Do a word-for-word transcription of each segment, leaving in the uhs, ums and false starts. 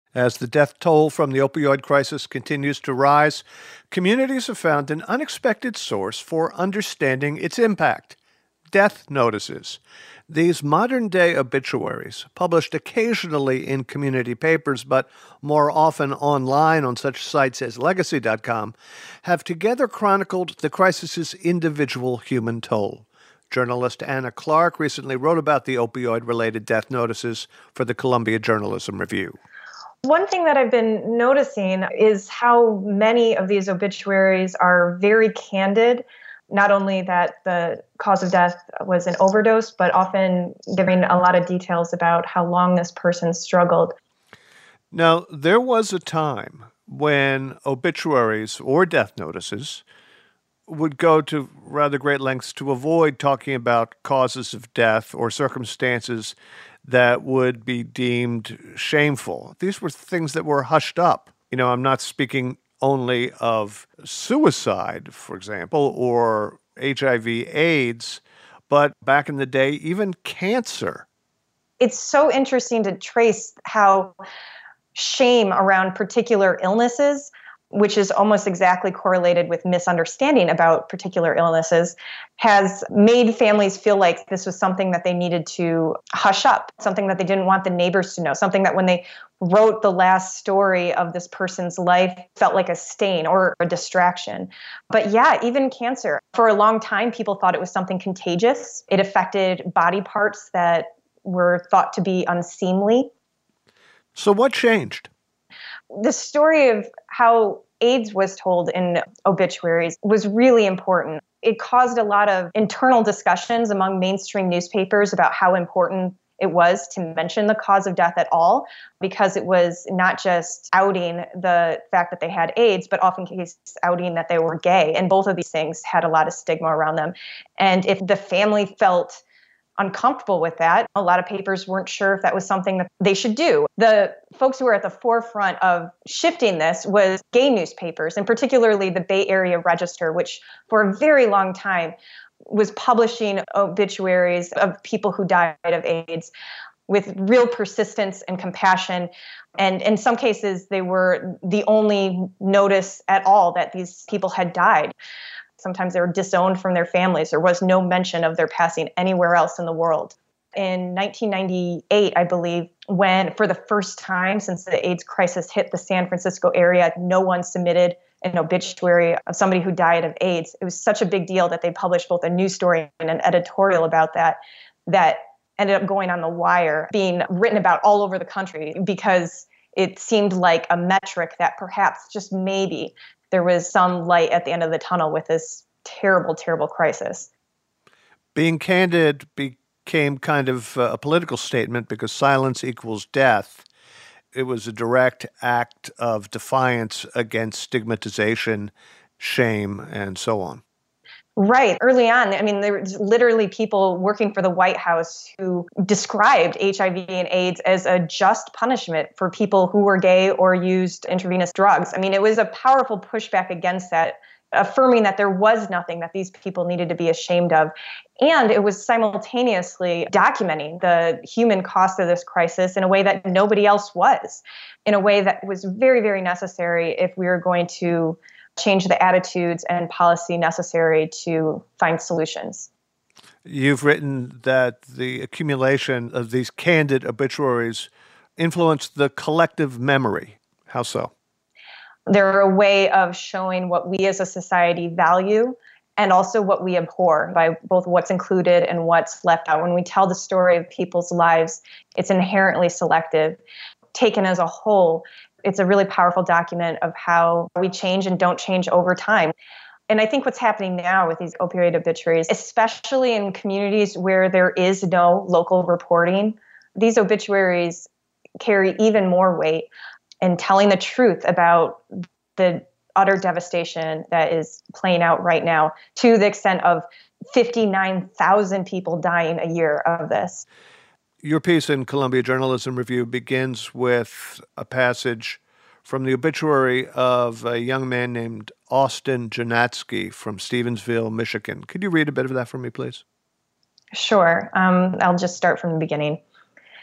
As the death toll from the opioid crisis continues to rise, communities have found an unexpected source for understanding its impact: death notices. These modern day obituaries, published occasionally in community papers but more often online on such sites as legacy dot com, have together chronicled the crisis's individual human toll. Journalist Anna Clark recently wrote about the opioid-related death notices for the Columbia Journalism Review. One thing that I've been noticing is how many of these obituaries are very candid. Not only that the cause of death was an overdose, but often giving a lot of details about how long this person struggled. Now, there was a time when obituaries or death notices would go to rather great lengths to avoid talking about causes of death or circumstances that would be deemed shameful. These were things that were hushed up. You know, I'm not speaking only of suicide, for example, or H I V AIDS, but back in the day, even cancer. It's so interesting to trace how shame around particular illnesses, which is almost exactly correlated with misunderstanding about particular illnesses, has made families feel like this was something that they needed to hush up, something that they didn't want the neighbors to know, something that when they wrote the last story of this person's life felt like a stain or a distraction. But yeah, even cancer. For a long time, people thought it was something contagious. It affected body parts that were thought to be unseemly. So what changed? The story of how AIDS was told in obituaries was really important. It caused a lot of internal discussions among mainstream newspapers about how important it was to mention the cause of death at all, because it was not just outing the fact that they had AIDS, but often cases outing that they were gay. And both of these things had a lot of stigma around them. And if the family felt uncomfortable with that, a lot of papers weren't sure if that was something that they should do. The folks who were at the forefront of shifting this was gay newspapers, and particularly the Bay Area Register, which for a very long time was publishing obituaries of people who died of AIDS with real persistence and compassion. And in some cases, they were the only notice at all that these people had died. Sometimes they were disowned from their families. There was no mention of their passing anywhere else in the world. In nineteen ninety-eight, I believe, when for the first time since the AIDS crisis hit the San Francisco area, no one submitted an obituary of somebody who died of AIDS. It was such a big deal that they published both a news story and an editorial about that, that ended up going on the wire, being written about all over the country because it seemed like a metric that perhaps, just maybe, there was some light at the end of the tunnel with this terrible, terrible crisis. Being candid became kind of a political statement because silence equals death. It was a direct act of defiance against stigmatization, shame, and so on. Right. Early on, I mean, there were literally people working for the White House who described H I V and AIDS as a just punishment for people who were gay or used intravenous drugs. I mean, it was a powerful pushback against that, affirming that there was nothing that these people needed to be ashamed of. And it was simultaneously documenting the human cost of this crisis in a way that nobody else was, in a way that was very, very necessary if we were going to change the attitudes and policy necessary to find solutions. You've written that the accumulation of these candid obituaries influenced the collective memory. How so? They're a way of showing what we as a society value and also what we abhor by both what's included and what's left out. When we tell the story of people's lives, it's inherently selective. Taken as a whole, it's a really powerful document of how we change and don't change over time. And I think what's happening now with these opioid obituaries, especially in communities where there is no local reporting, these obituaries carry even more weight in telling the truth about the utter devastation that is playing out right now, to the extent of fifty-nine thousand people dying a year of this. Your piece in Columbia Journalism Review begins with a passage from the obituary of a young man named Austin Janatsky from Stevensville, Michigan. Could you read a bit of that for me, please? Sure. Um, I'll just start from the beginning.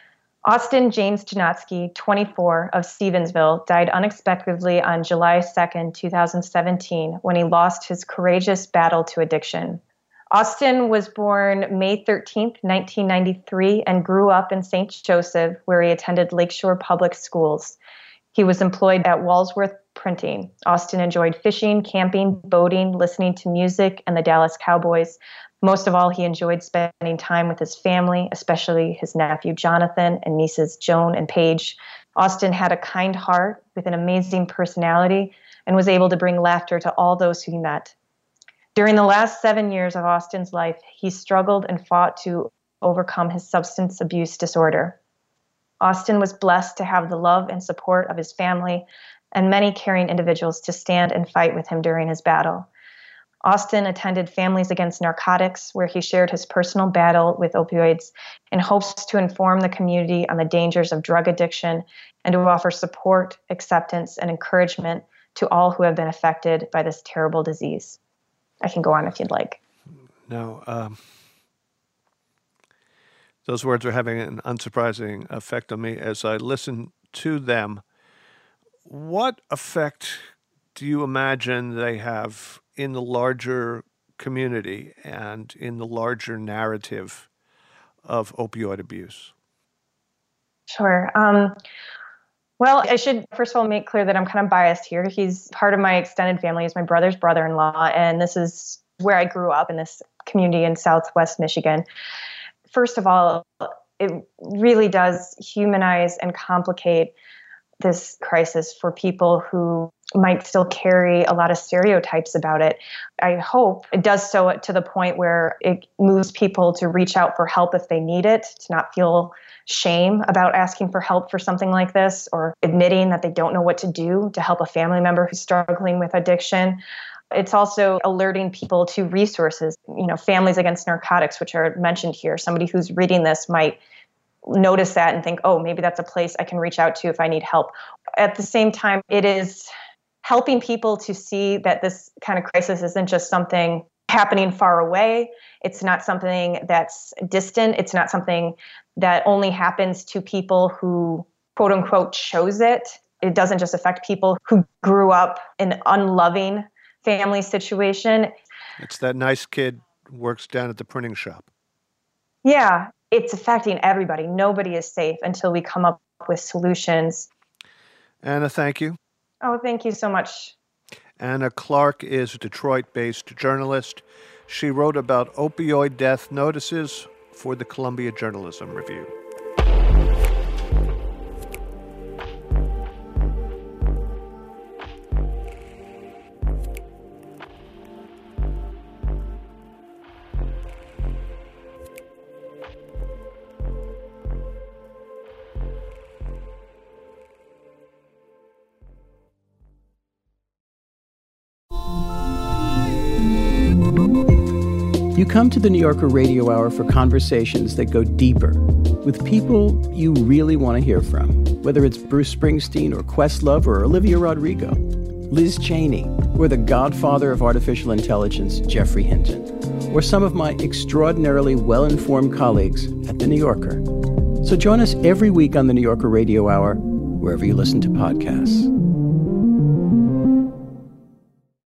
Austin James Janotsky, twenty-four, of Stevensville, died unexpectedly on July second, two thousand seventeen, when he lost his courageous battle to addiction. Austin was born May thirteenth, nineteen ninety-three, and grew up in Saint Joseph, where he attended Lakeshore Public Schools. He was employed at Walsworth Printing. Austin enjoyed fishing, camping, boating, listening to music, and the Dallas Cowboys. Most of all, he enjoyed spending time with his family, especially his nephew Jonathan and nieces Joan and Paige. Austin had a kind heart with an amazing personality and was able to bring laughter to all those who he met. During the last seven years of Austin's life, he struggled and fought to overcome his substance abuse disorder. Austin was blessed to have the love and support of his family and many caring individuals to stand and fight with him during his battle. Austin attended Families Against Narcotics, where he shared his personal battle with opioids in hopes to inform the community on the dangers of drug addiction and to offer support, acceptance, and encouragement to all who have been affected by this terrible disease. I can go on if you'd like. No, um, those words are having an unsurprising effect on me as I listen to them. What effect do you imagine they have in the larger community and in the larger narrative of opioid abuse? Sure. Um, well, I should first of all make clear that I'm kind of biased here. He's part of my extended family. He's my brother's brother-in-law, and this is where I grew up, in this community in Southwest Michigan. First of all, it really does humanize and complicate this crisis for people who might still carry a lot of stereotypes about it. I hope it does so to the point where it moves people to reach out for help if they need it, to not feel shame about asking for help for something like this, or admitting that they don't know what to do to help a family member who's struggling with addiction. It's also alerting people to resources, you know, Families Against Narcotics, which are mentioned here. Somebody who's reading this might notice that and think, oh, maybe that's a place I can reach out to if I need help. At the same time, it is helping people to see that this kind of crisis isn't just something happening far away. It's not something that's distant. It's not something that only happens to people who, quote unquote, chose it. It doesn't just affect people who grew up in an unloving family situation. It's that nice kid who works down at the printing shop. Yeah. It's affecting everybody. Nobody is safe until we come up with solutions. Anna, thank you. Oh, thank you so much. Anna Clark is a Detroit-based journalist. She wrote about opioid death notices for the Columbia Journalism Review. You come to the New Yorker Radio Hour for conversations that go deeper with people you really want to hear from, whether it's Bruce Springsteen or Questlove or Olivia Rodrigo, Liz Cheney, or the godfather of artificial intelligence, Geoffrey Hinton, or some of my extraordinarily well-informed colleagues at The New Yorker. So join us every week on the New Yorker Radio Hour, wherever you listen to podcasts.